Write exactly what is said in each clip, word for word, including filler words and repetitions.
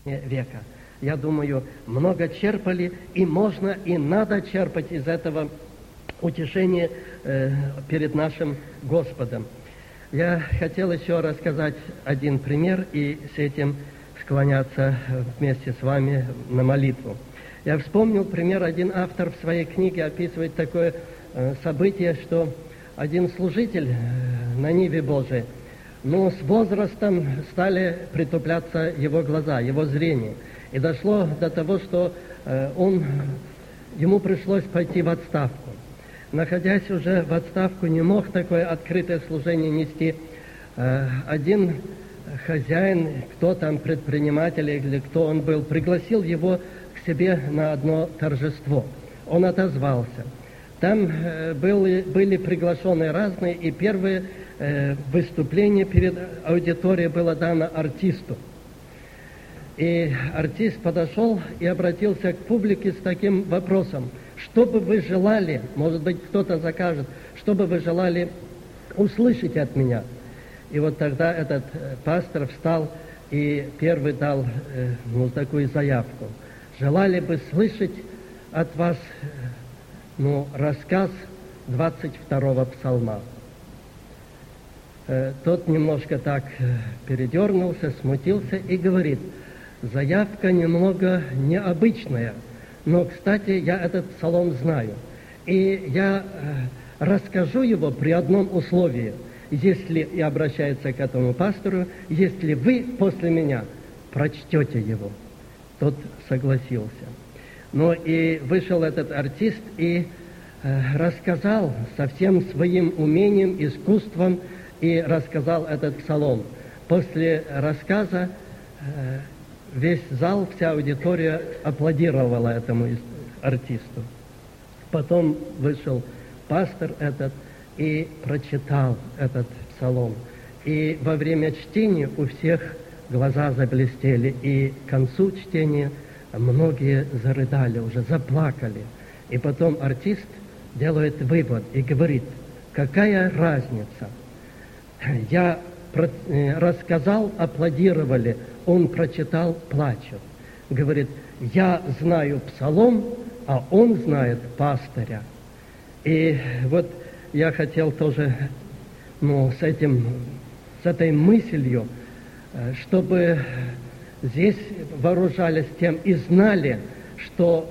века. Я думаю, много черпали, и можно, и надо черпать из этого утешения э, перед нашим Господом. Я хотел еще рассказать один пример и с этим склоняться вместе с вами на молитву. Я вспомнил пример, один автор в своей книге описывает такое э, событие, что один служитель э, на ниве Божией, но с возрастом стали притупляться его глаза, его зрение. И дошло до того, что э, он, ему пришлось пойти в отставку. Находясь уже в отставку, не мог такое открытое служение нести. Э, один хозяин, кто там, предприниматель или кто он был, пригласил его к себе на одно торжество. Он отозвался. Там э, были, были приглашены разные, и первое э, выступление перед аудиторией было дано артисту. И артист подошел и обратился к публике с таким вопросом: что бы вы желали, может быть, кто-то закажет, что бы вы желали услышать от меня? И вот тогда этот э, пастор встал и первый дал э, ну, такую заявку. Желали бы слышать от вас э, ну, рассказ двадцать второго псалма. Э, тот немножко так э, передернулся, смутился и говорит: заявка немного необычная, но, кстати, я этот псалом знаю. И я э, расскажу его при одном условии, если, и обращается к этому пастору, если вы после меня прочтете его. Тот согласился. Но и вышел этот артист и э, рассказал со всем своим умением, искусством, и рассказал этот псалом. После рассказа э, весь зал, вся аудитория аплодировала этому артисту. Потом вышел пастор этот и прочитал этот псалом. И во время чтения у всех глаза заблестели, и к концу чтения многие зарыдали, уже заплакали. И потом артист делает вывод и говорит: какая разница? Я рассказал, аплодировали, он прочитал, плачет. Говорит: я знаю псалом, а он знает пастыря. И вот я хотел тоже ну, с, этим, с этой мыслью, чтобы здесь вооружались тем и знали, что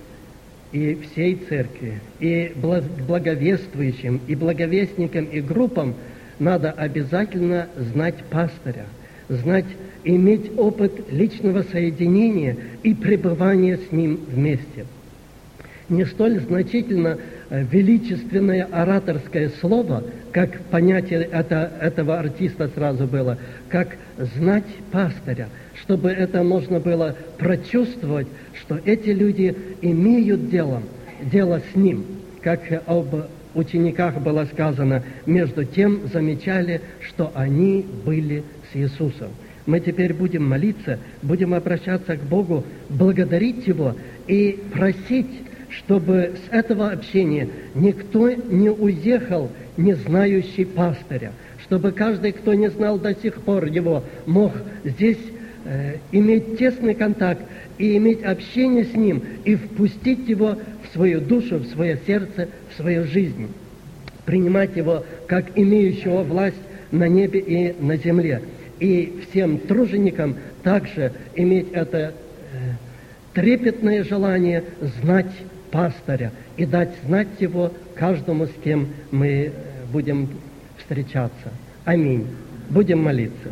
и всей церкви, и благовествующим, и благовестникам, и группам надо обязательно знать пастыря, знать, иметь опыт личного соединения и пребывания с ним вместе. Не столь значительно величественное ораторское слово, как понятие это, этого артиста сразу было, как знать пастыря, чтобы это можно было прочувствовать, что эти люди имеют дело, дело с ним, как об учениках было сказано, между тем замечали, что они были с Иисусом. Мы теперь будем молиться, будем обращаться к Богу, благодарить Его и просить, чтобы с этого общения никто не уехал, не знающий пастыря, чтобы каждый, кто не знал до сих пор его, мог здесь э, иметь тесный контакт и иметь общение с ним, и впустить его в свою душу, в свое сердце, в свою жизнь, принимать его как имеющего власть на небе и на земле. И всем труженикам также иметь это э, трепетное желание знать пастыря и дать знать его каждому, с кем мы будем встречаться. Аминь. Будем молиться.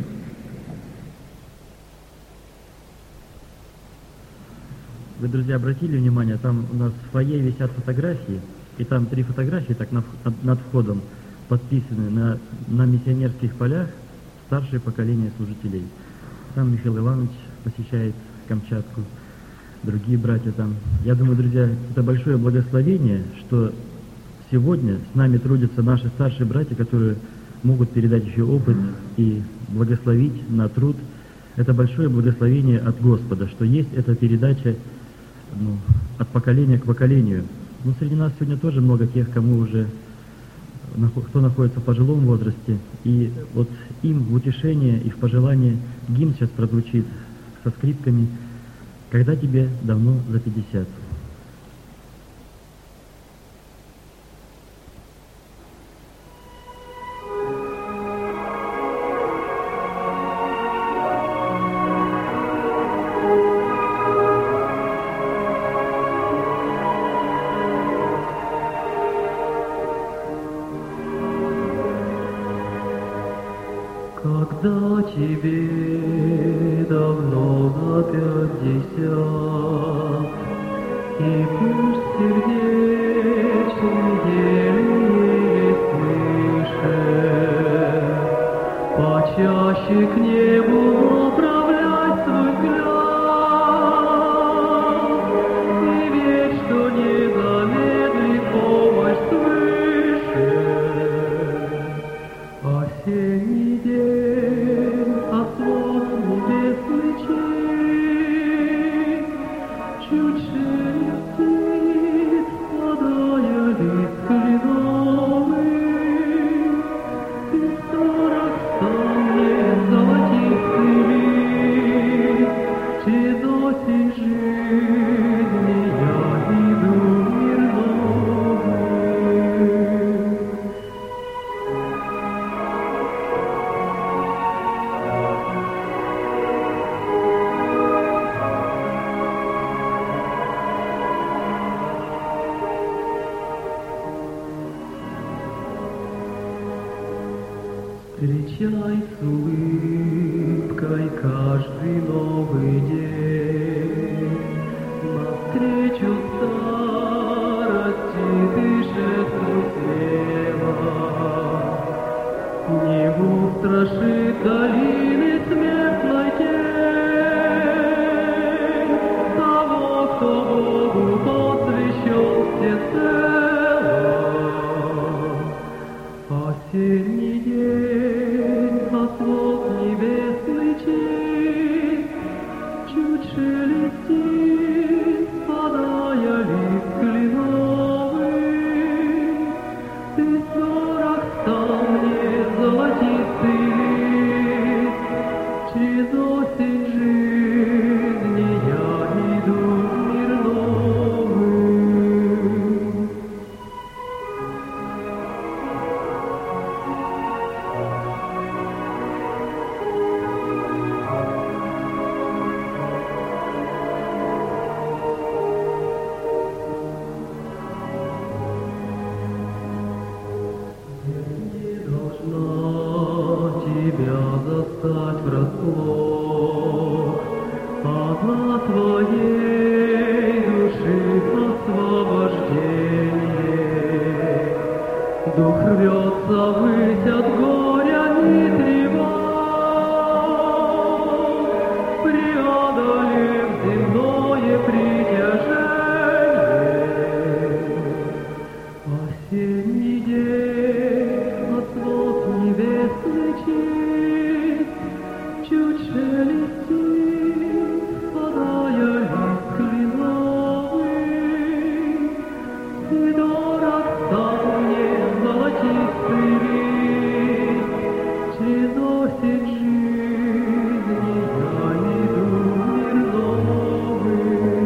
Вы, друзья, обратили внимание, там у нас в фойе висят фотографии, и там три фотографии так над, над входом подписаны на, на миссионерских полях старшее поколение служителей. Там Михаил Иванович посещает Камчатку, другие братья там. Я думаю, друзья, это большое благословение, что сегодня с нами трудятся наши старшие братья, которые могут передать еще опыт и благословить на труд. Это большое благословение от Господа, что есть эта передача ну, от поколения к поколению. Но среди нас сегодня тоже много тех, кому уже, кто находится в пожилом возрасте. И вот им в утешение и в пожелание гимн сейчас прозвучит со скрипками, когда тебе давно за пятьдесят. Когда тебе давно за пятьдесят, и пусть сердечный еле слышит, почаще к небу направлять свой взгляд, и верь, что не замедлит помощь свыше. Осенний день, освод небесный чист, чуть шелестит, падая лист кленовый, ты сорок станет золотистый лист, через осень жизни я иду в мир новый. Встречай с улыбкой каждый новый день, навстречу старости дышит смело. Небу страшит долины смертной тень того, кто Богу посвящен всецело. Осенний день, освод небесный чист, чуть шелестит, падая лист кленовый, ты сорок станет золотистый лист, через осень жизни я иду в мир новый. Не должна тебя застать врасплох одна твоей души освобождение. Дух рвется ввысь от горя и тревог, преодолев земное притяжение. Осенний день, освод небесный чист, чуть шелестит, падая лист кленовый, и дорог стал мне золотистый лист, через осень жизни я иду в мир новый.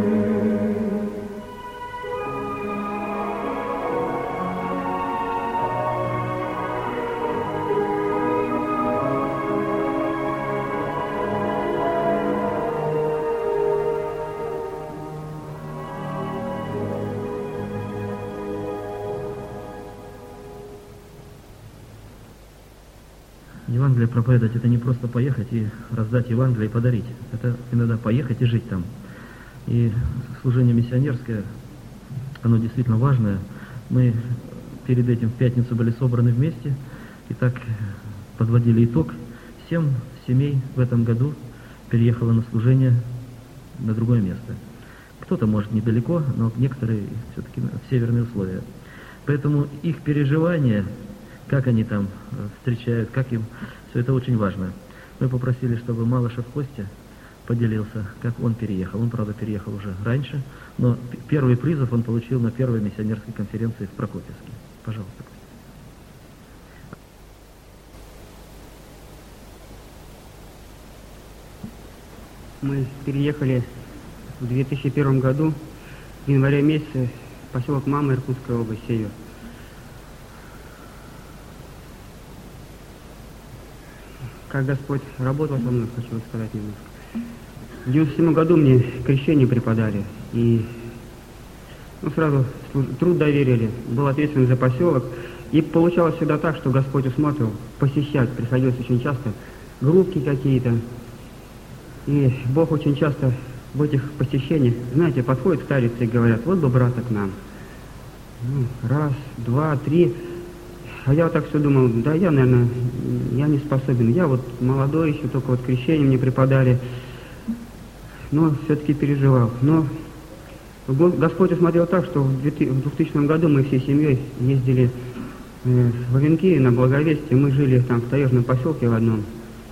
Евангелие проповедовать — это не просто поехать и раздать Евангелие и подарить. Это иногда поехать и жить там. И служение миссионерское, оно действительно важное. Мы перед этим в пятницу были собраны вместе и так подводили итог. Семь семей в этом году переехало на служение на другое место. Кто-то, может, недалеко, но некоторые все-таки в северные условия. Поэтому их переживания, как они там встречают, как им, все это очень важно. Мы попросили, чтобы Малышев Костя поделился, как он переехал. Он, правда, переехал уже раньше, но первый призыв он получил на первой миссионерской конференции в Прокопьевске. Пожалуйста. Мы переехали в две тысячи первом году, в январе месяце, в поселок Мама, Иркутская область, север. Как Господь работал со мной, хочу рассказать немножко. В девяносто седьмом году мне крещение преподали, и ну, сразу труд доверили, был ответственен за поселок. И получалось всегда так, что Господь усматривал, посещать приходилось очень часто, группки какие-то. И Бог очень часто в этих посещениях, знаете, подходят старицы и говорят: вот бы брата к нам. Ну, раз, два, три. А я вот так все думал: да я, наверное, я не способен. Я вот молодой еще, только вот крещение мне преподали. Но все-таки переживал. Но Господь усмотрел так, что в двухтысячном году мы всей семьей ездили в Овенки на Благовестие. Мы жили там в таежном поселке в одном.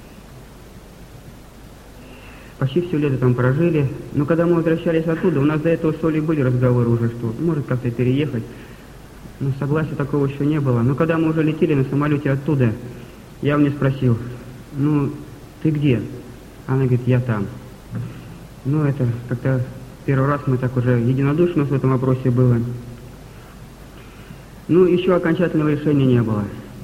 Почти все лето там прожили. Но когда мы возвращались оттуда, у нас до этого с Олей были разговоры уже, что может как-то переехать. Но согласия такого еще не было. Но когда мы уже летели на самолете оттуда, я у нее спросил: ну, ты где? Она говорит: я там. Ну, это как-то первый раз мы так уже единодушно в этом вопросе было. Ну, еще окончательного решения не было.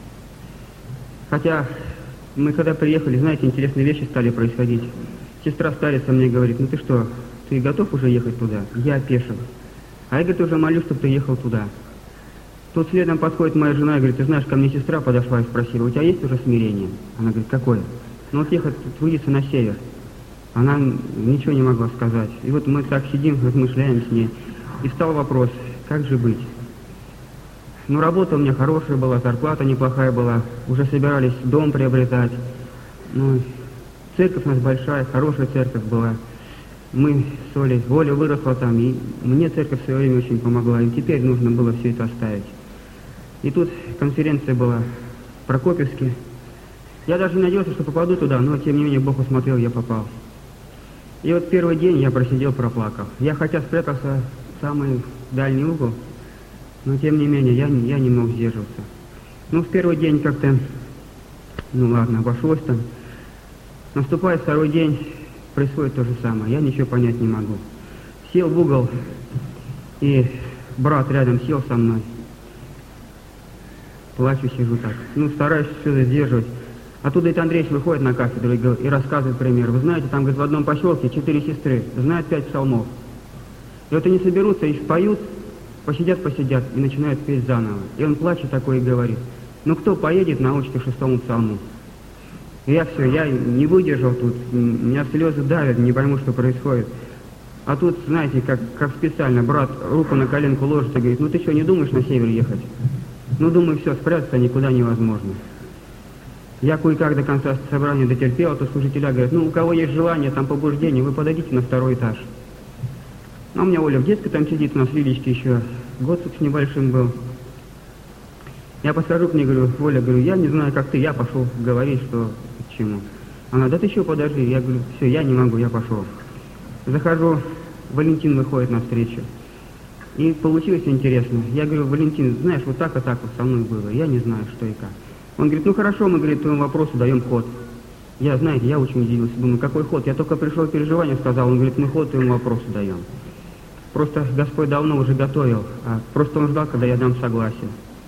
Хотя мы когда приехали, знаете, интересные вещи стали происходить. Сестра старица мне говорит: ну ты что, ты готов уже ехать туда? Я опешил. А я, говорит, уже молюсь, чтобы ты ехал туда. Тут следом подходит моя жена и говорит: ты знаешь, ко мне сестра подошла и спросила: у тебя есть уже смирение? Она говорит: какое? Ну вот ехать, трудиться на север. Она ничего не могла сказать. И вот мы так сидим, размышляем с ней. И встал вопрос: как же быть? Ну, работа у меня хорошая была, зарплата неплохая была. Уже собирались дом приобретать. Ну, церковь у нас большая, хорошая церковь была. Мы с Олей, Оля выросла там, и мне церковь в свое время очень помогла. И теперь нужно было все это оставить. И тут конференция была в Прокопьевске. Я даже не надеялся, что попаду туда, но тем не менее Бог усмотрел, я попал. И вот первый день я просидел, проплакал. Я хотя спрятался в самый дальний угол, но тем не менее я, я не мог сдерживаться. Ну, в первый день как-то, ну ладно, обошлось там. Наступает второй день, происходит то же самое. Я ничего понять не могу. Сел в угол, и брат рядом сел со мной. Плачу, сижу так. Ну, стараюсь все это сдерживать. Оттуда Ит Андреевич выходит на кафедру и, и рассказывает пример. Вы знаете, там, говорит, в одном поселке четыре сестры знают пять псалмов. И вот они соберутся и споют, посидят, посидят и начинают петь заново. И он плачет такой и говорит: ну кто поедет, научится шестому псалму? И я все, я не выдержал тут, меня слезы давят, не пойму, что происходит. А тут, знаете, как, как специально, брат руку на коленку ложит и говорит: ну ты что, не думаешь на север ехать? Ну, думаю, все, спрятаться никуда невозможно. Я кое-как до конца собрания дотерпел, а то служителя говорят: ну, у кого есть желание, там побуждение, вы подойдите на второй этаж. А у меня Оля в детской там сидит, у нас Лилечки еще год с небольшим был. Я подхожу к ней, говорю: Оля, говорю, я не знаю, как ты, я пошел говорить, что к чему. Она: да ты еще подожди. Я говорю: все, я не могу, я пошел. Захожу, Валентин выходит навстречу. И получилось интересно. Я говорю: Валентин, знаешь, вот так и так вот со мной было, я не знаю, что и как. Он говорит: ну хорошо, мы, говорит, твоему вопросу даем ход. Я, знаете, я очень удивился, думаю, какой ход? Я только пришел в переживание, сказал, он говорит: мы ход твоему вопросу даем. Просто Господь давно уже готовил, а просто он ждал, когда я дам согласие.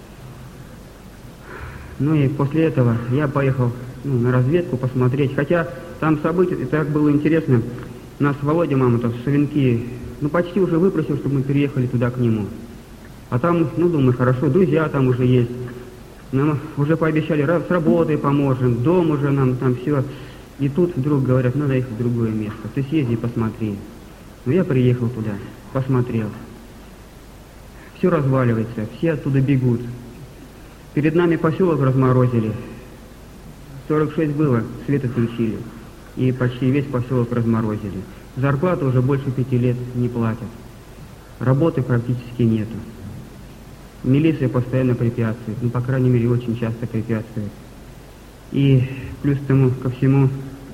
Ну и после этого я поехал ну, на разведку посмотреть, хотя там события, и так было интересно. Нас Володя Мамонтов с Овенки, ну почти уже выпросил, чтобы мы переехали туда к нему. А там, ну думаю, хорошо, друзья там уже есть. Нам уже пообещали, с работой поможем, дом уже нам там все. И тут вдруг говорят: надо ехать в другое место, ты съезди и посмотри. Ну я приехал туда, посмотрел. Все разваливается, все оттуда бегут. Перед нами поселок разморозили. сорок шесть было, свет отключили. И почти весь поселок разморозили. Зарплаты уже больше пяти лет не платят. Работы практически нету. Милиция постоянно препятствует, ну, по крайней мере, очень часто препятствует. И плюс к тому, ко всему,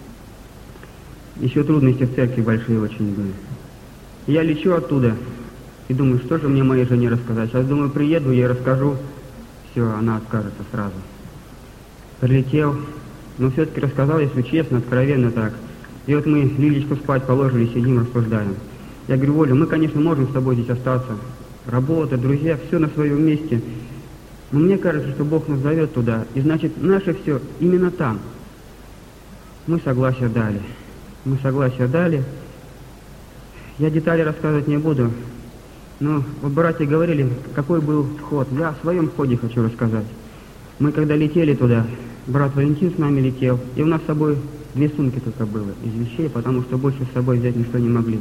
еще трудности в церкви большие очень были. Я лечу оттуда и думаю, что же мне моей жене рассказать. Сейчас, думаю, приеду, я расскажу, все, она откажется сразу. Прилетел, но все-таки рассказал, если честно, откровенно так. И вот мы Лилечку спать положили, сидим, рассуждаем. Я говорю: Оля, мы, конечно, можем с тобой здесь остаться. Работа, друзья, все на своем месте. Но мне кажется, что Бог нас зовет туда. И значит, наше все именно там. Мы согласие дали. Мы согласие дали. Я детали рассказывать не буду. Но вот братья говорили, какой был ход. Я о своем ходе хочу рассказать. Мы когда летели туда, брат Валентин с нами летел, и у нас с собой две сумки только было из вещей, потому что больше с собой взять ничто не могли.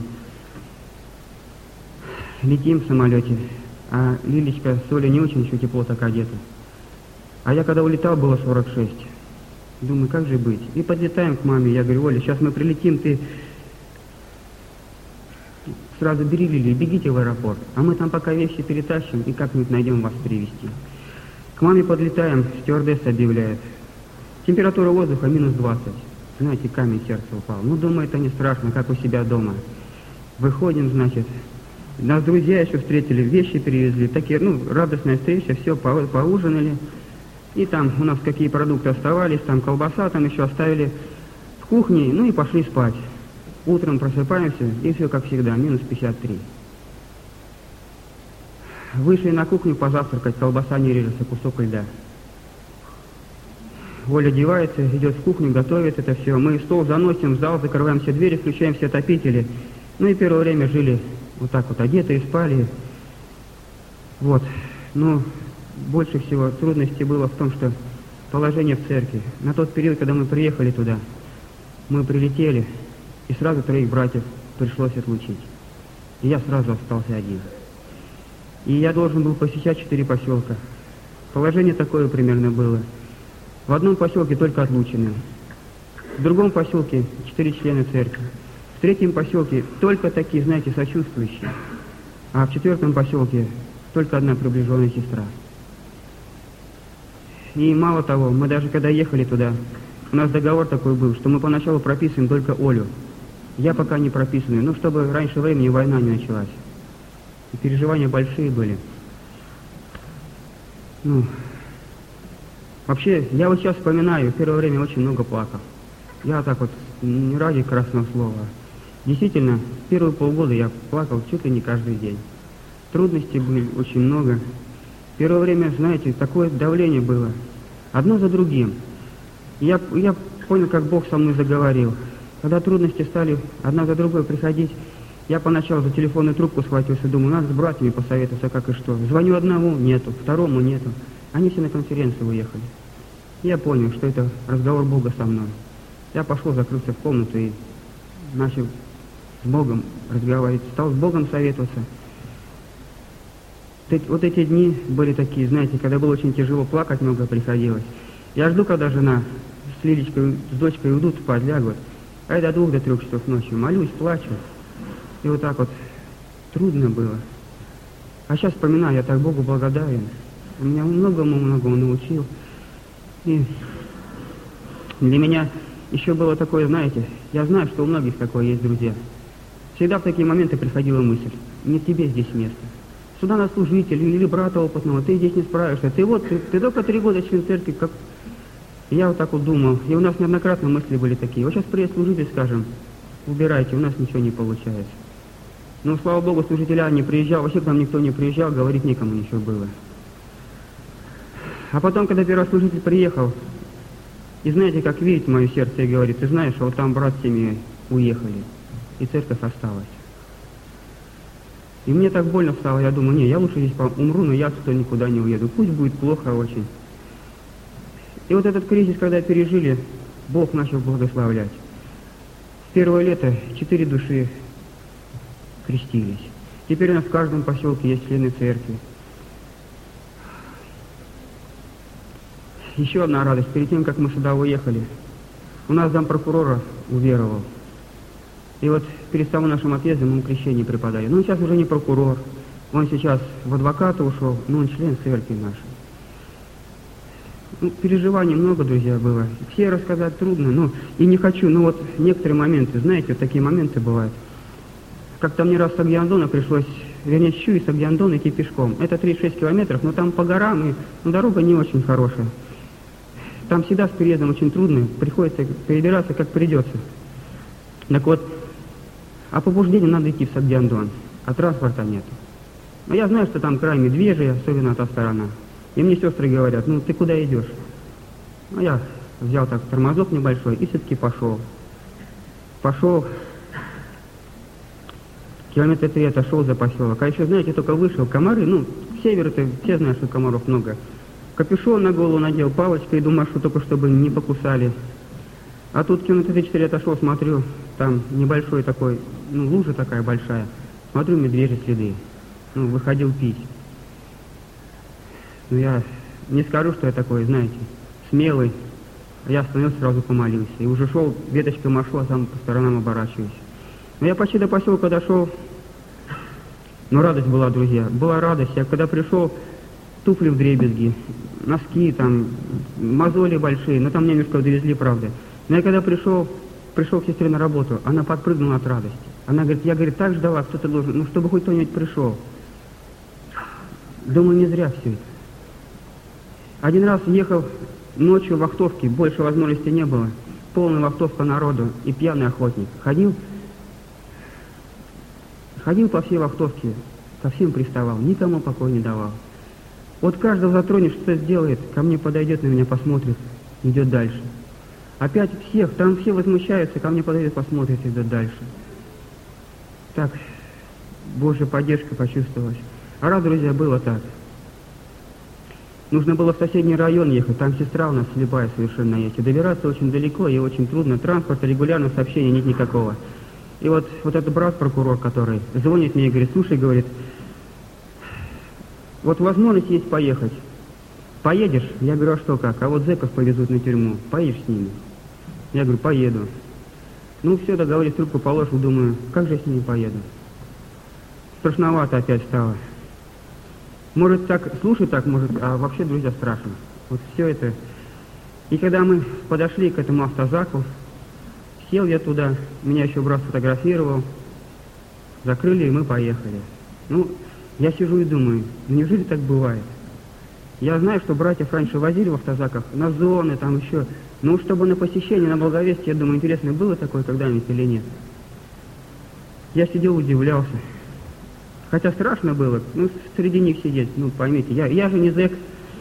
Летим в самолете, а Лилечка с Олей не очень еще тепло так одета. А я когда улетал, было сорок шесть. Думаю, как же быть? И подлетаем к маме, я говорю: Оля, сейчас мы прилетим, ты сразу бери Лили, бегите в аэропорт, а мы там пока вещи перетащим и как-нибудь найдем вас перевезти. К маме подлетаем, стюардесса объявляет: температура воздуха минус двадцать. Знаете, камень сердца упал. Ну, думаю, это не страшно, как у себя дома. Выходим, значит, нас друзья еще встретили, вещи перевезли, такие, ну, радостная встреча, все, по поужинали. И там у нас какие продукты оставались, там колбаса, там еще оставили в кухне, ну и пошли спать. Утром просыпаемся, и все как всегда, минус пятьдесят три. Вышли на кухню позавтракать, колбаса не режется, кусок льда. Оля одевается, идет в кухню, готовит это все. Мы стол заносим в зал, закрываем все двери, включаем все отопители. Ну и первое время жили вот так вот, одетые, спали. Вот. Но больше всего трудностей было в том, что положение в церкви. На тот период, когда мы приехали туда, мы прилетели, и сразу троих братьев пришлось отлучить. И я сразу остался один. И я должен был посещать четыре поселка. Положение такое примерно было. В одном поселке только отлученные. В другом поселке четыре члена церкви. В третьем поселке только такие, знаете, сочувствующие. А в четвертом поселке только одна приближенная сестра. И мало того, мы даже когда ехали туда, у нас договор такой был, что мы поначалу прописываем только Олю. Я пока не прописанный, ну, чтобы раньше времени война не началась. И переживания большие были. Ну, вообще, я вот сейчас вспоминаю, в первое время очень много плакал. Я так вот, не ради красного слова. Действительно, первые полгода я плакал чуть ли не каждый день. Трудностей было очень много. В первое время, знаете, такое давление было. Одно за другим. Я, я понял, как Бог со мной заговорил. Когда трудности стали одна за другой приходить, я поначалу за телефонную трубку схватился, думаю, надо с братьями посоветоваться, как и что. Звоню одному, нету, второму нету. Они все на конференцию уехали. Я понял, что это разговор Бога со мной. Я пошел, закрылся в комнату и начал с Богом разговаривать, стал с Богом советоваться. Вот эти дни были такие, знаете, когда было очень тяжело, плакать много приходилось. Я жду, когда жена с Лилечкой, с дочкой уйдут спать, лягут. А я до двух, до трех часов ночи молюсь, плачу. И вот так вот трудно было. А сейчас вспоминаю, я так Богу благодарен. Он меня многому-многому научил. И для меня еще было такое, знаете, я знаю, что у многих такое есть, друзья. Всегда в такие моменты приходила мысль: не тебе здесь место. Сюда на служителя или брата опытного, ты здесь не справишься. Ты вот, ты, ты только три года член церкви, как... Я вот так вот думал, и у нас неоднократно мысли были такие. Вот сейчас приедет служитель, скажем, убирайте, у нас ничего не получается. Но, слава Богу, служителя не приезжал, вообще к нам никто не приезжал, говорить никому ничего было. А потом, когда первый служитель приехал, и знаете, как видит мое сердце и говорит: ты знаешь, а вот там брат с семьей уехали, и церковь осталась. И мне так больно стало, я думаю, не, я лучше здесь умру, но я отсюда никуда не уеду, пусть будет плохо очень. И вот этот кризис, когда пережили, Бог начал благословлять. В первое лето четыре души крестились. Теперь у нас в каждом поселке есть члены церкви. Еще одна радость. Перед тем, как мы сюда уехали, у нас зампрокурора уверовал. И вот перед самым нашим отъездом ему крещение преподали. Но он сейчас уже не прокурор, он сейчас в адвокаты ушел, но он член церкви нашей. Ну, переживаний много, друзья, было. Все рассказать трудно, ну, и не хочу, но вот некоторые моменты, знаете, вот такие моменты бывают. Как-то мне раз с Агьяндона пришлось, вернее, Щу и с Агьяндона идти пешком. Это тридцать шесть километров, но там по горам, и ну, дорога не очень хорошая. Там всегда с переездом очень трудно, приходится перебираться как придется. Так вот, а побуждению надо идти в Сагдиандон, а транспорта нет. Но я знаю, что там край медвежий, особенно та сторона. И мне сестры говорят, ну ты куда идешь? Ну я взял так тормозок небольшой и все-таки пошел. Пошел, километра три отошел за поселок. А еще, знаете, только вышел, комары, ну, север это, все знают, что комаров много. Капюшон на голову надел, палочкой, и думаю, что только чтобы не покусали. А тут километра три-четыре отошел, смотрю, там небольшой такой, ну, лужа такая большая. Смотрю, медвежьи следы. Ну, выходил пить. Ну, я не скажу, что я такой, знаете, смелый. Я остановился, сразу помолился. И уже шел, веточкой машу, а там по сторонам оборачиваюсь. Но я почти до поселка дошел. Но радость была, друзья. Была радость. Я когда пришел, туфли вдребезги, носки там, мозоли большие. Но там немножко довезли, правда. Но я когда пришел, пришел к сестре на работу, она подпрыгнула от радости. Она говорит, я, говорит, так ждала, кто-то должен, ну, чтобы хоть кто-нибудь пришел. Думаю, не зря все это. Один раз ехал ночью в вахтовке, больше возможности не было. Полная вахтовка народу и пьяный охотник. Ходил, ходил по всей вахтовке, ко всем приставал, никому покоя не давал. Вот каждого затронешь, что сделает, ко мне подойдет, на меня посмотрит, идет дальше. Опять всех, там все возмущаются, ко мне подойдет, посмотрит, идет дальше. Так, Божья поддержка почувствовалась. А раз, друзья, было так. Нужно было в соседний район ехать, там сестра у нас слепая совершенно есть. И добираться очень далеко и очень трудно. Транспорта, регулярного сообщения нет никакого. И вот, вот этот брат-прокурор, который звонит мне и говорит, слушай, говорит, вот возможность есть поехать. Поедешь? Я говорю, а что как? А вот зэков повезут на тюрьму. Поедешь с ними? Я говорю, поеду. Ну все, договорились, трубку положил, думаю, как же я с ними поеду? Страшновато опять стало. Может так, слушай так, может, а вообще, друзья, страшно. Вот все это. И когда мы подошли к этому автозаку, сел я туда, меня еще брат фотографировал, закрыли, и мы поехали. Ну, я сижу и думаю, неужели так бывает? Я знаю, что братьев раньше возили в автозаках на зоны, там еще, ну, чтобы на посещение, на благовестие, я думаю, интересно, было такое когда-нибудь или нет. Я сидел, удивлялся. Хотя страшно было, ну, среди них сидеть, ну, поймите, я, я же не зэк.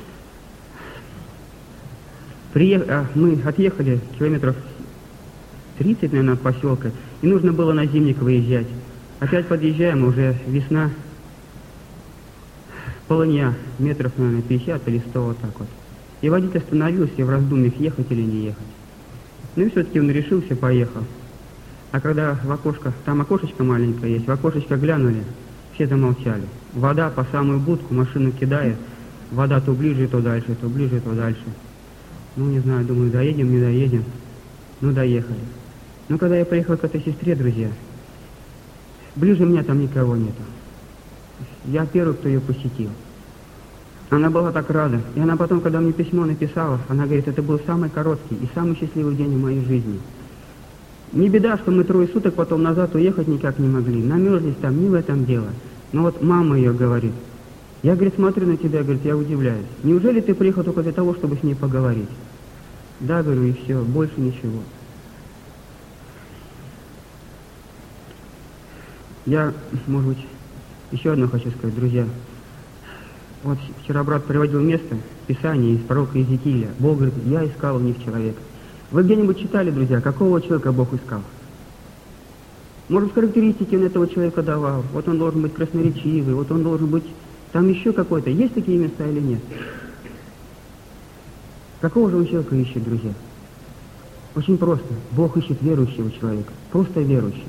Приех... А, мы отъехали километров тридцать, наверное, от поселка, и нужно было на Зимник выезжать. Опять подъезжаем, уже весна, полынья, метров, наверное, пятьдесят или сто, вот так вот. И водитель остановился, и в раздумьях, ехать или не ехать. Ну и все-таки он решился, поехал. А когда в окошко, там окошечко маленькое есть, в окошечко глянули, все замолчали. Вода по самую будку, машину кидает, вода то ближе, то дальше, то ближе, то дальше. Ну, не знаю, думаю, доедем, не доедем. Ну, доехали. Но когда я приехал к этой сестре, друзья, ближе меня там никого нету. Я первый, кто ее посетил. Она была так рада. И она потом, когда мне письмо написала, она говорит, это был самый короткий и самый счастливый день в моей жизни. Не беда, что мы трое суток потом назад уехать никак не могли. Намерзлись там, не в этом дело. Но вот мама ее говорит. Я, говорит, смотрю на тебя, говорит, я удивляюсь. Неужели ты приехал только для того, чтобы с ней поговорить? Да, говорю, и все, больше ничего. Я, может быть, еще одно хочу сказать, друзья. Вот вчера брат приводил место, Писание из пророка Иезекииля. Бог говорит, я искал в них человека. Вы где-нибудь читали, друзья, какого человека Бог искал? Может, характеристики он этого человека давал. Вот он должен быть красноречивый, вот он должен быть там еще какой-то. Есть такие места или нет? Какого же он человека ищет, друзья? Очень просто. Бог ищет верующего человека. Просто верующего.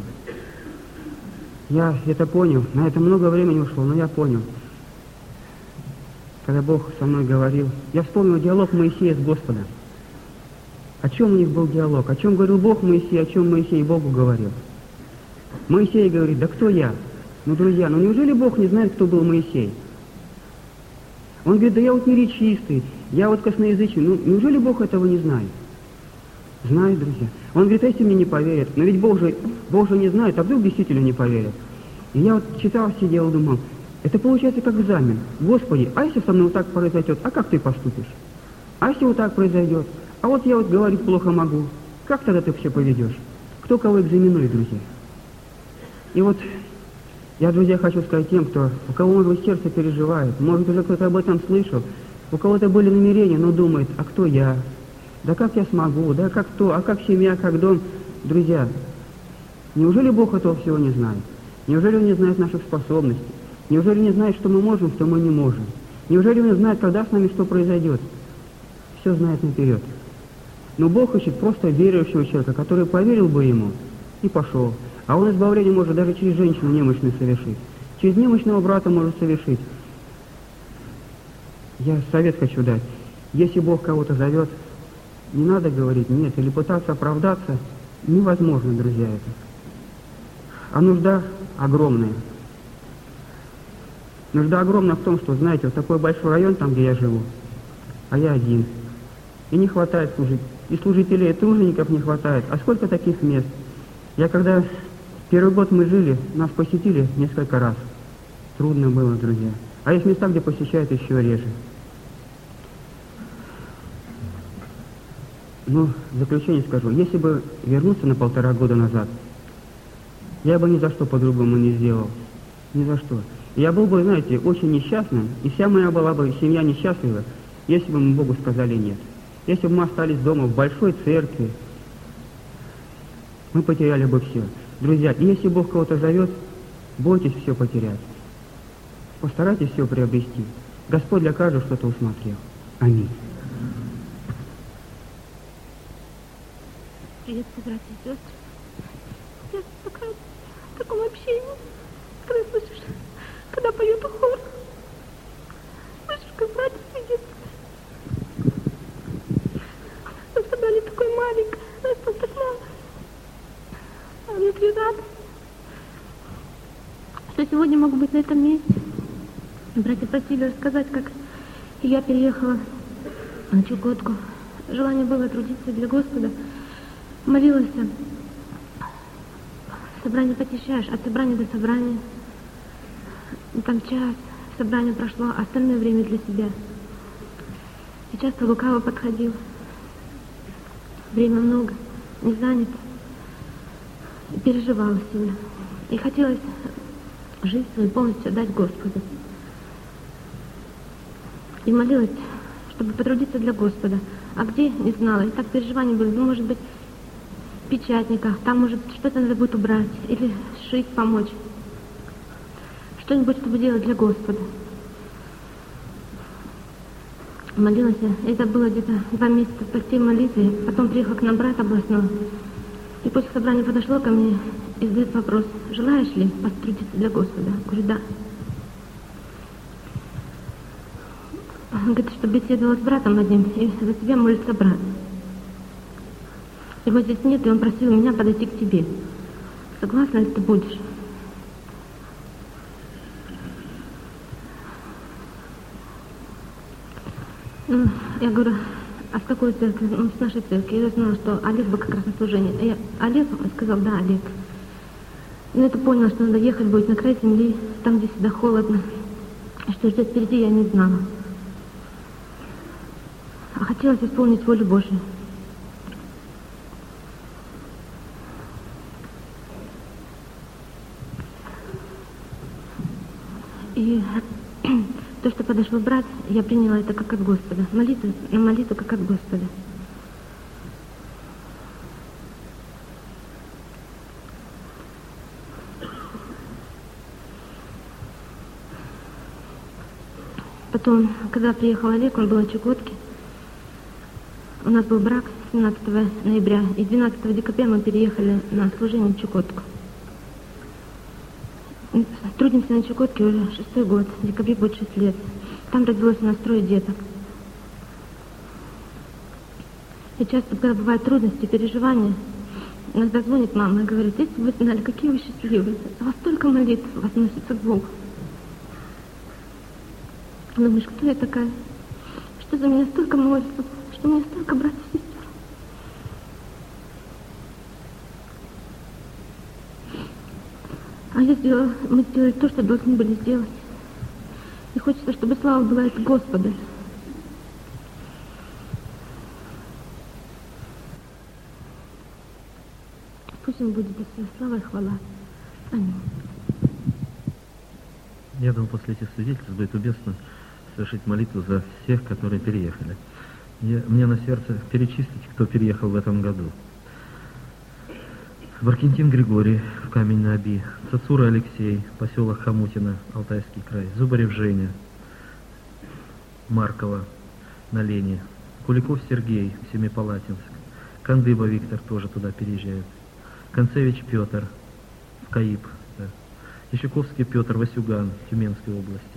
Я это понял. На это много времени ушло, но я понял. Когда Бог со мной говорил, я вспомнил диалог Моисея с Господом. О чем у них был диалог? О чем говорил Бог Моисею, о чем Моисей Богу говорил? Моисей говорит, да кто я? Ну, друзья, ну неужели Бог не знает, кто был Моисей? Он говорит, да я вот не речистый, я вот косноязычный. Ну, неужели Бог этого не знает? Знает, друзья. Он говорит, а если мне не поверят? Но ведь Бог же, Бог же не знает, а вдруг действительно не поверят? И я вот читал, сидел, думал, это получается как экзамен. Господи, а если со мной вот так произойдет, а как ты поступишь? А если вот так произойдет? А вот я вот говорить плохо могу. Как тогда ты все поведешь? кто кого экзаменует, друзья? И вот я, друзья, хочу сказать тем, кто, у кого, может быть, сердце переживает, может, уже кто-то об этом слышал, у кого-то были намерения, но думает, а кто я? Да как я смогу? Да как кто? А как семья, как дом? Друзья, неужели Бог этого всего не знает? Неужели Он не знает наших способностей? Неужели не знает, что мы можем, что мы не можем? Неужели Он не знает, когда с нами что произойдет? Все знает наперед. Но Бог ищет просто верующего человека, который поверил бы Ему и пошел. А Он избавление может даже через женщину немощную совершить. Через немощного брата может совершить. Я совет хочу дать. Если Бог кого-то зовет, не надо говорить нет или пытаться оправдаться. Невозможно, друзья, это. А нужда огромная. Нужда огромная в том, что, знаете, вот такой большой район, там, где я живу, а я один. И не хватает служить. И служителей, и тружеников не хватает. А сколько таких мест? Я когда первый год мы жили, нас посетили несколько раз. Трудно было, друзья. А есть места, где посещают еще реже. Ну, в заключение скажу, если бы вернуться на полтора года назад, я бы ни за что по-другому не сделал. Ни за что. Я был бы, знаете, очень несчастным, и вся моя была бы семья несчастлива, если бы мы Богу сказали нет. Если бы мы остались дома в большой церкви, мы потеряли бы все. Друзья, и если Бог кого-то зовет, бойтесь все потерять. Постарайтесь все приобрести. Господь для каждого что-то усмотрел. Аминь. Приветствую, братья и сестры. Я такая в таком общении, когда слышишь, когда поют хор, слышишь, как братья сидят. Мы собрали такое маленькое, нас там так мало. А внутри радость, что сегодня могу быть на этом месте. Братья просили рассказать, как я переехала на Чукотку. Желание было трудиться для Господа. Молилась. Собрание посещаешь, от собрания до собрания. И там час, собрание прошло, остальное время для себя. И часто лукаво подходил. Время много, не занят. И переживала сильно. И хотелось жизнь свою полностью отдать Господу. И молилась, чтобы потрудиться для Господа. А где, не знала. И так переживания были. Ну, может быть, в печатниках. Там, может, что-то надо будет убрать. Или сшить, помочь. Что-нибудь, чтобы делать для Господа. Молилась я. Это было где-то два месяца в посте молитвы. Потом приехал к нам брат областной. И после собрания подошло ко мне и задает вопрос: желаешь ли потрудиться для Господа? Я говорю, да. Он говорит, что беседовала с братом одним, и за тебя молится брат. Его здесь нет, и он просил меня подойти к тебе. Согласна ли ты будешь? Ну, я говорю, а с какой церкви? Ну, с нашей церкви. Я знала, что Олег бы как раз на служение. А я, Олег? Он сказал, да, Олег. Но это поняла, что надо ехать будет на край земли, там, где всегда холодно. А что ждет впереди, я не знала. А хотелось исполнить волю Божию. И то, что подошел брат, я приняла это как от Господа. Молитву, на молитву как от Господа. Потом, когда приехал Олег, он был на Чукотке. У нас был брак семнадцатого ноября, и двенадцатого декабря мы переехали на служение в Чукотку. Трудимся на Чукотке уже шестой год, в декабре будет шесть лет. Там родилось у нас трое деток. И часто, когда бывают трудности, переживания, иногда звонит мама и говорит: если бы вы знали, какие вы счастливые, у вас столько молитв возносится к Богу. Думаешь, кто я такая? Что за меня столько молится? Что у меня столько братьев и сестер? А я сделала, мы сделали то, что должны были сделать. И хочется, чтобы слава была от Господа. Пусть всем будет да вся слава и хвала. Аминь. Я думаю, после этих свидетельств будет уместно совершить молитву за всех, которые переехали. Я, мне на сердце перечислить, кто переехал в этом году. Баркентин Григорий в Камень-на-Оби, Цацура Алексей, поселок Хомутино, Алтайский край, Зубарев Женя, Маркова на Лене, Куликов Сергей, Семипалатинск, Кандыба Виктор тоже туда переезжает, Концевич Петр в Каиб, да. Ищуковский Петр, Васюган, Тюменской области.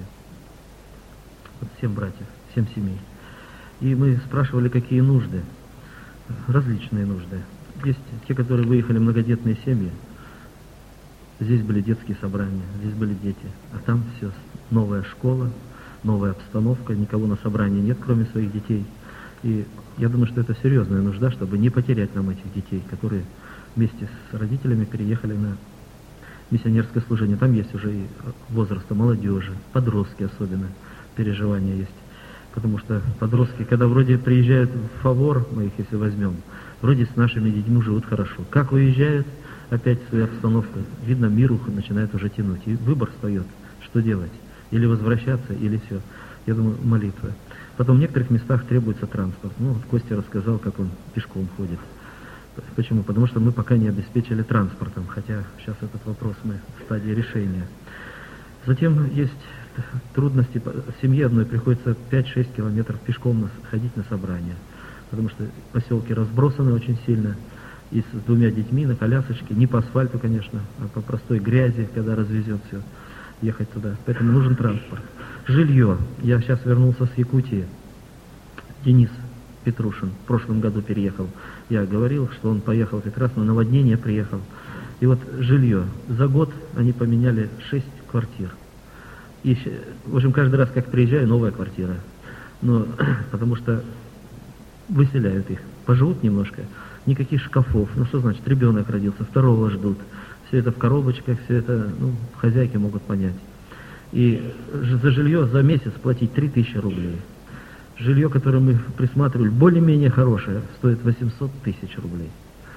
Вот семь братьев, семь семей. И мы спрашивали, какие нужды. Различные нужды. Есть те, которые выехали, многодетные семьи. Здесь были детские собрания, здесь были дети. А там все, новая школа, новая обстановка, никого на собрании нет, кроме своих детей. И я думаю, что это серьезная нужда, чтобы не потерять нам этих детей, которые вместе с родителями переехали на миссионерское служение. Там есть уже и возраста молодежи, подростки особенно, переживания есть. Потому что подростки, когда вроде приезжают в Фавор, мы их если возьмем, вроде с нашими детьми живут хорошо. Как уезжают, опять в свою обстановку, видно, мир их начинает уже тянуть. И выбор встает, что делать. Или возвращаться, или все. Я думаю, молитва. Потом в некоторых местах требуется транспорт. Ну, вот Костя рассказал, как он пешком ходит. Почему? Потому что мы пока не обеспечили транспортом, хотя сейчас этот вопрос мы в стадии решения. Затем есть трудности. Семье одной приходится пять-шесть километров пешком ходить на собрание, потому что поселки разбросаны очень сильно, и с двумя детьми на колясочке, не по асфальту, конечно, а по простой грязи, когда развезет все, ехать туда. Поэтому нужен транспорт. Жилье. Я сейчас вернулся с Якутии. Денис Петрушин в прошлом году переехал. Я говорил, что он поехал как раз на наводнение, приехал. И вот жилье. За год они поменяли шесть квартир. И, в общем, каждый раз, как приезжаю, новая квартира. Но, потому что выселяют их. Поживут немножко. Никаких шкафов. Ну, что значит, ребенок родился, второго ждут. Все это в коробочках, все это, ну, хозяйки могут понять. И за жилье за месяц платить три тысячи рублей. Жилье, которое мы присматривали, более-менее хорошее, стоит восемьсот тысяч рублей.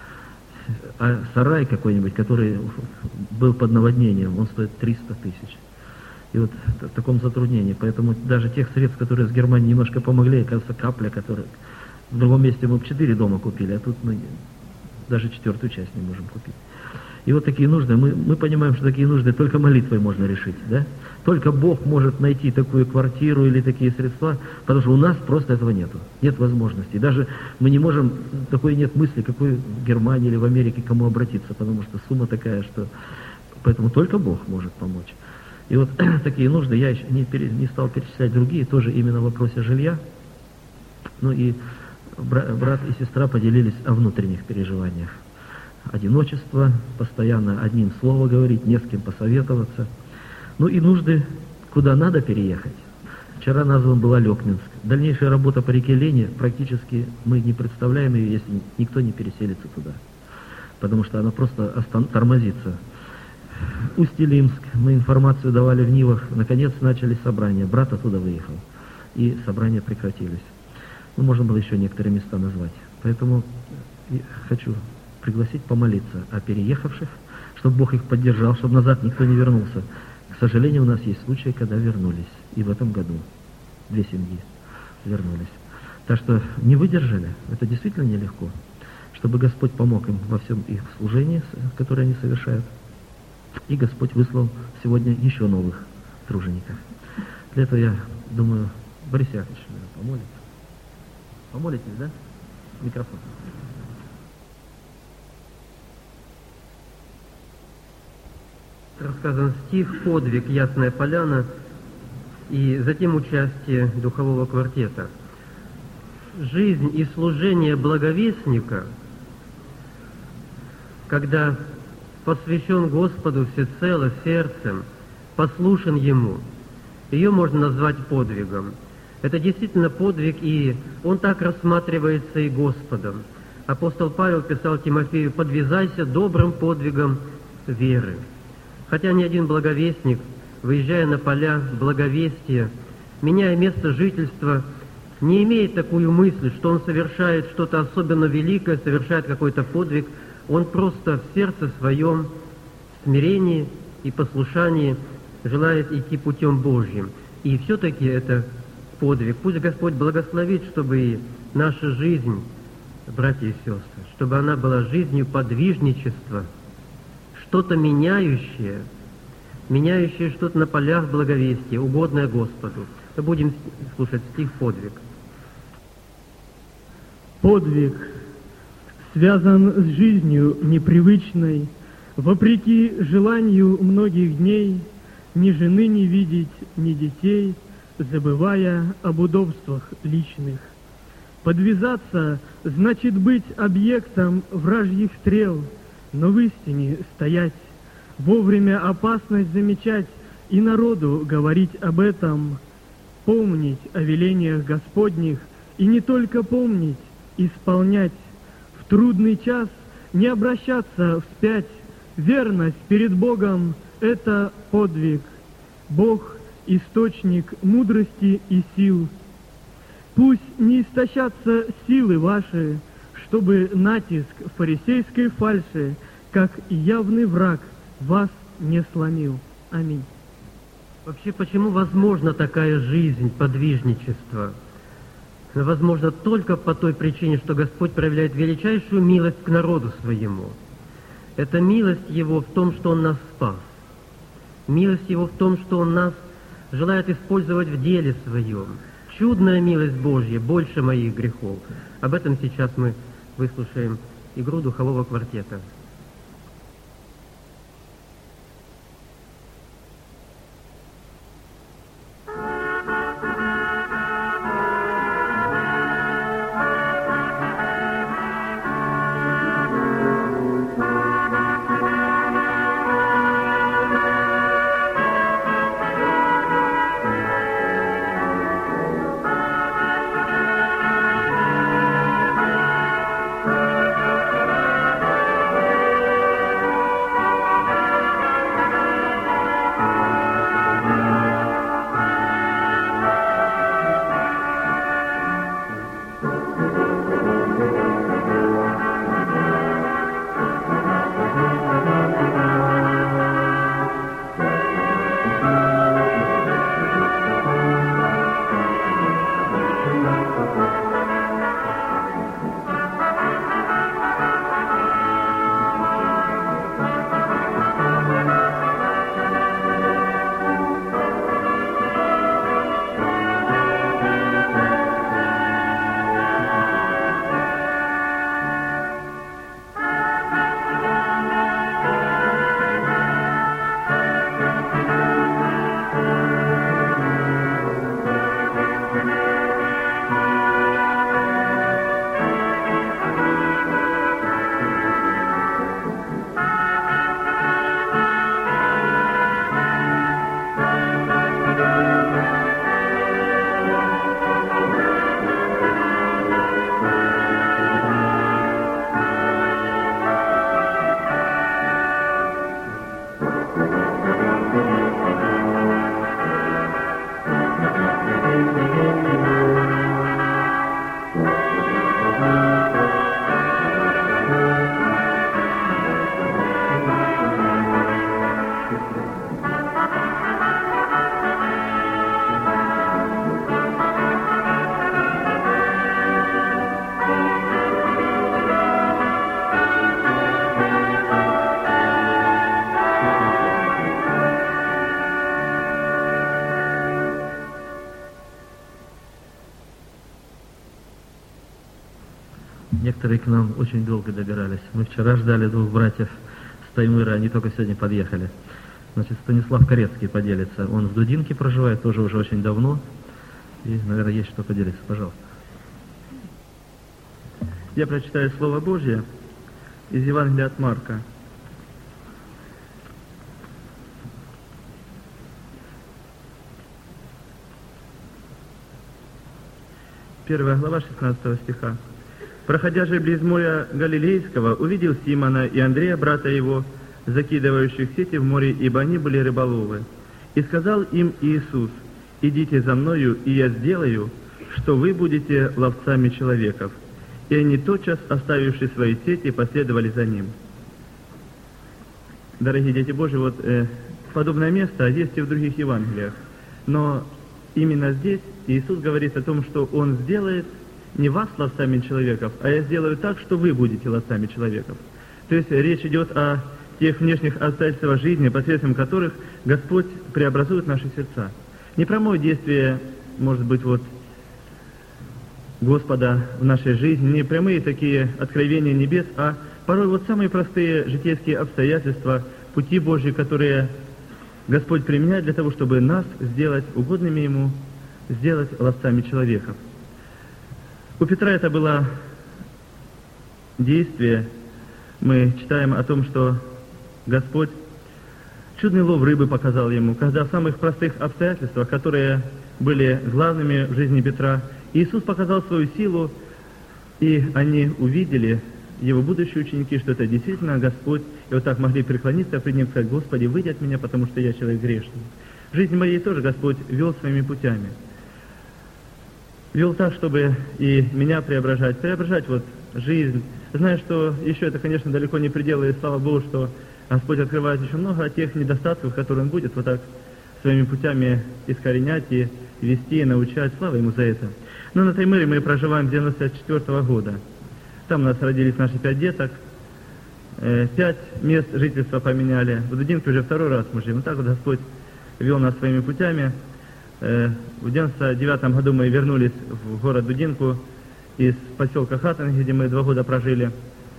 А сарай какой-нибудь, который был под наводнением, он стоит триста тысяч. И вот в таком затруднении. Поэтому даже тех средств, которые с Германии немножко помогли, оказывается, капля, которая... В другом месте мы четыре дома купили, а тут мы даже четвертую часть не можем купить. И вот такие нужды, мы, мы понимаем, что такие нужды только молитвой можно решить, да? Только Бог может найти такую квартиру или такие средства, потому что у нас просто этого нету, нет возможности. Даже мы не можем, такой нет мысли, какой в Германии или в Америке кому обратиться, потому что сумма такая, что... Поэтому только Бог может помочь. И вот такие нужды, я еще не, пере, не стал перечислять другие, тоже именно в вопросе жилья. Ну и бра, брат и сестра поделились о внутренних переживаниях. Одиночество, постоянно одним словом говорить, не с кем посоветоваться. Ну и нужды, куда надо переехать. Вчера назван был Алекминск. Дальнейшая работа по реке Лени, практически мы не представляем ее, если никто не переселится туда. Потому что она просто остан- тормозится. Усть-Илимск, мы информацию давали в Нивах, наконец начались собрания. Брат оттуда выехал, и собрания прекратились. Ну, можно было еще некоторые места назвать. Поэтому хочу пригласить помолиться о переехавших, чтобы Бог их поддержал, чтобы назад никто не вернулся. К сожалению, у нас есть случаи, когда вернулись. И в этом году две семьи вернулись. Так что не выдержали, это действительно нелегко. Чтобы Господь помог им во всем их служении, которое они совершают. И Господь выслал сегодня еще новых тружеников. Для этого я думаю, Борис Яковлевич помолится. Помолитесь, да? Микрофон. Рассказан стих «Подвиг. Ясная поляна» и затем участие духового квартета. Жизнь и служение благовестника, когда посвящен Господу всецело сердцем, послушен Ему, ее можно назвать подвигом. Это действительно подвиг, и он так рассматривается и Господом. Апостол Павел писал Тимофею: «Подвязайся добрым подвигом веры». Хотя ни один благовестник, выезжая на поля благовестия, меняя место жительства, не имеет такую мысль, что он совершает что-то особенно великое, совершает какой-то подвиг, Он просто в сердце своем смирении и послушании желает идти путем Божьим. И все-таки это подвиг. Пусть Господь благословит, чтобы и наша жизнь, братья и сестры, чтобы она была жизнью подвижничества, что-то меняющее, меняющее что-то на полях благовестия, угодное Господу. Мы будем слушать стих «Подвиг». Подвиг связан с жизнью непривычной, вопреки желанию многих дней ни жены не видеть, ни детей, забывая об удобствах личных. Подвязаться значит быть объектом вражьих стрел, но в истине стоять, вовремя опасность замечать и народу говорить об этом, помнить о велениях Господних и не только помнить, исполнять, в трудный час не обращаться вспять, верность перед Богом — это подвиг. Бог — источник мудрости и сил. Пусть не истощатся силы ваши, чтобы натиск фарисейской фальши, как и явный враг, вас не сломил. Аминь. Вообще, почему возможна такая жизнь подвижничества? Возможно только по той причине, что Господь проявляет величайшую милость к народу своему. Это милость Его в том, что Он нас спас. Милость Его в том, что Он нас желает использовать в деле Своем. Чудная милость Божья, больше моих грехов. Об этом сейчас мы выслушаем игру духового квартета. Некоторые к нам очень долго добирались. Мы вчера ждали двух братьев с Таймыра, они только сегодня подъехали. Значит, Станислав Корецкий поделится. Он в Дудинке проживает, тоже уже очень давно. И, наверное, есть что поделиться. Пожалуйста. Я прочитаю Слово Божье из Евангелия от Марка. Первая глава шестнадцатого стиха. «Проходя же близ моря Галилейского, увидел Симона и Андрея, брата его, закидывающих сети в море, ибо они были рыболовы. И сказал им Иисус: идите за мною, и я сделаю, что вы будете ловцами человеков. И они тотчас, оставивши свои сети, последовали за ним. Дорогие дети Божьи, вот э, подобное место есть и в других Евангелиях. Но именно здесь Иисус говорит о том, что Он сделает не вас ловцами человеков, а я сделаю так, что вы будете ловцами человеков. То есть речь идет о тех внешних обстоятельствах жизни, посредством которых Господь преобразует наши сердца. Не прямое действие, может быть, вот Господа в нашей жизни, не прямые такие откровения небес, а порой вот самые простые житейские обстоятельства, пути Божьи, которые Господь применяет для того, чтобы нас сделать угодными Ему, сделать ловцами человеков. У Петра это было действие. Мы читаем о том, что Господь чудный лов рыбы показал ему, когда в самых простых обстоятельствах, которые были главными в жизни Петра, Иисус показал свою силу, и они увидели, его будущие ученики, что это действительно Господь, и вот так могли преклониться пред Ним и сказать: «Господи, выйди от меня, потому что я человек грешный». В жизни моей тоже Господь вел своими путями. Вел так, чтобы и меня преображать, преображать вот жизнь. Знаю, что еще это, конечно, далеко не пределы, и слава Богу, что Господь открывает еще много тех недостатков, которые Он будет вот так своими путями искоренять и вести, и научать. Слава Ему за это. Но на Таймыре мы проживаем с девяносто четвёртого года. Там у нас родились наши пять деток. Пять мест жительства поменяли. В Дудинке уже второй раз мы живем. Так вот Господь вел нас своими путями. В девяносто девятом году мы вернулись в город Дудинку из поселка Хатанги, где мы два года прожили.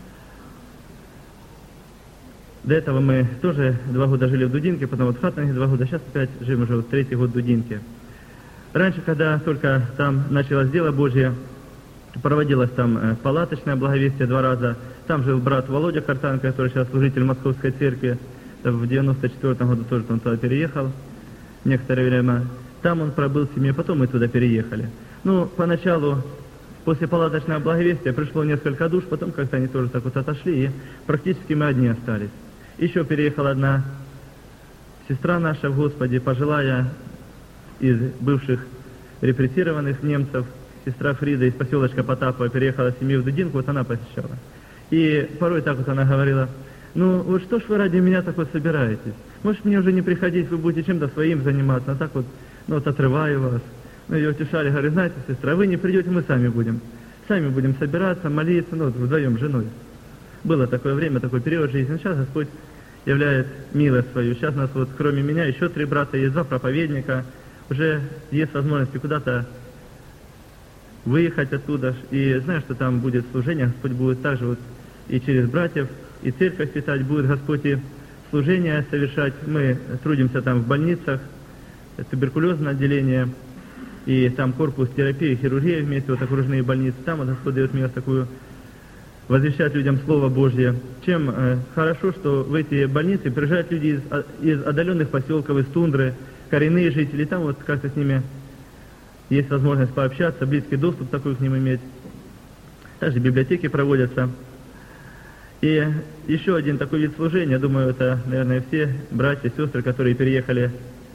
До этого мы тоже два года жили в Дудинке, потом вот в Хатанге два года, сейчас опять живем уже вот третий год в Дудинке. Раньше, когда только там началось дело Божье, проводилось там палаточное благовестие два раза. Там жил брат Володя Картанко, который сейчас служитель Московской церкви. В девяносто четвёртом году тоже он туда переехал некоторое время. Там он пробыл в семье, потом мы туда переехали. Ну, поначалу, после палаточного благовестия пришло несколько душ, потом как-то они тоже так вот отошли, и практически мы одни остались. Еще переехала одна сестра наша в Господе, пожилая, из бывших репрессированных немцев, сестра Фрида из поселочка Потапова, переехала в семью в Дудинку, вот она посещала. И порой так вот она говорила: ну вот что ж вы ради меня так вот собираетесь? Может, мне уже не приходить, вы будете чем-то своим заниматься, а так вот, ну вот отрываю вас. Ну, ее утешали, говорю: знаете, сестра, вы не придете, мы сами будем. Сами будем собираться, молиться, ну вот вдвоем с женой. Было такое время, такой период жизни. Сейчас Господь являет милость свою. Сейчас у нас вот, кроме меня, еще три брата, есть два проповедника. Уже есть возможность куда-то выехать оттуда. И знаю, что там будет служение, Господь будет также вот и через братьев, и церковь питать будет Господь, и служение совершать. Мы трудимся там в больницах, туберкулезное отделение, и там корпус терапии, хирургия вместе, вот окружные больницы. Там вот Господь дает мне такую возвещать людям Слово Божье. Чем э, хорошо, что в эти больницы приезжают люди из, из отдаленных поселков, из тундры, коренные жители. Там вот как-то с ними есть возможность пообщаться, близкий доступ такой к ним иметь. Также библиотеки проводятся. И еще один такой вид служения, думаю, это, наверное, все братья, сестры, которые переехали,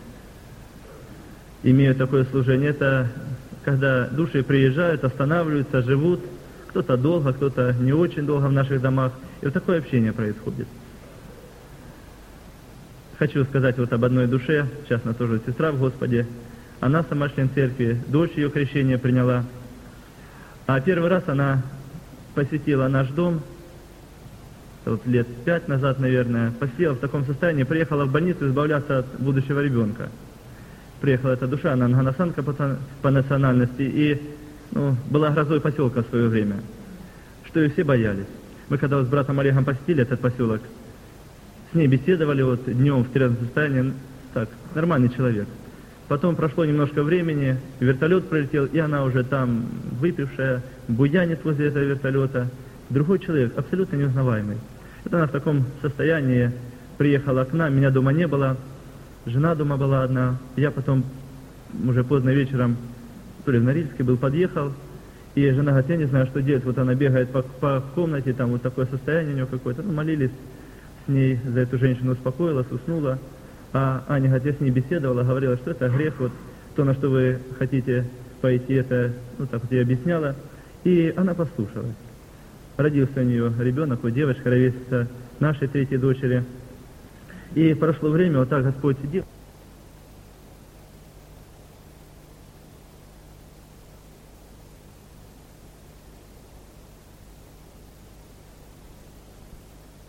имеют такое служение. Это когда души приезжают, останавливаются, живут, кто-то долго, кто-то не очень долго в наших домах. И вот такое общение происходит. Хочу сказать вот об одной душе, сейчас она тоже сестра в Господе. Она сама член церкви, дочь ее крещение приняла. А первый раз она посетила наш дом, вот лет пять назад, наверное, посетила в таком состоянии, приехала в больницу избавляться от будущего ребенка. Приехала эта душа, она нгоносанка по, по национальности, и ну, была грозой поселка в свое время, что и все боялись. Мы когда вот с братом Олегом посетили этот поселок, с ней беседовали вот днем в трезвом состоянии, так, нормальный человек. Потом прошло немножко времени, вертолет прилетел, и она уже там выпившая, буянит возле этого вертолета. Другой человек, абсолютно неузнаваемый. Вот она в таком состоянии приехала к нам, меня дома не было, жена дома была одна. Я потом уже поздно вечером, то ли в Норильске был, подъехал, и жена говорит: я не знаю, что делать. Вот она бегает по, по комнате, там вот такое состояние у нее какое-то. Ну, молились с ней за эту женщину, успокоилась, уснула. А Аня, говорит, я с ней беседовала, говорила, что это грех, вот то, на что вы хотите пойти, это, ну так вот я объясняла. И она послушалась. Родился у нее ребенок, вот девочка, ровесница нашей третьей дочери. И прошло время, вот так Господь сидел.